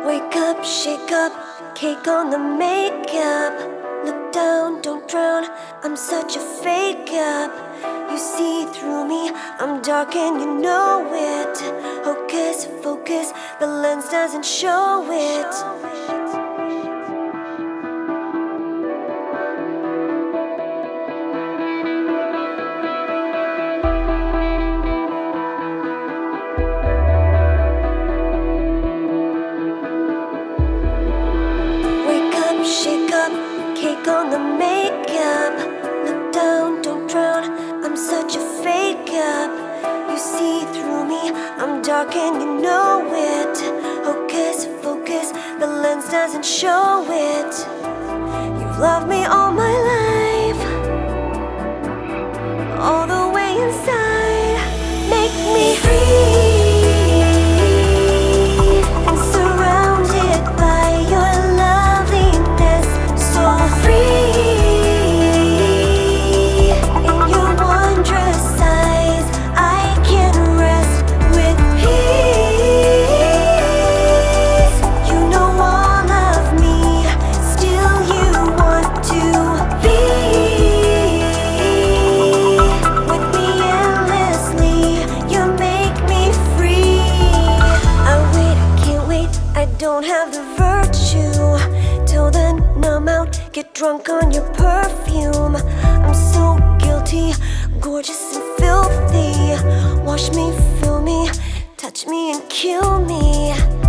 Wake up, shake up, cake on the makeup. Look down, don't drown, I'm such a fake up. You see through me, I'm dark and you know it. Hocus, focus, the lens doesn't show it. Shake up, cake on the makeup. Look down, don't drown, I'm such a fake up. You see through me, I'm dark and you know it. Hocus, focus, the lens doesn't show it. You've loved me all my life, all the way inside. Make me free. Don't have the virtue till then I'm out, get drunk on your perfume. I'm so guilty, gorgeous and filthy. Wash me, fill me, touch me and kill me.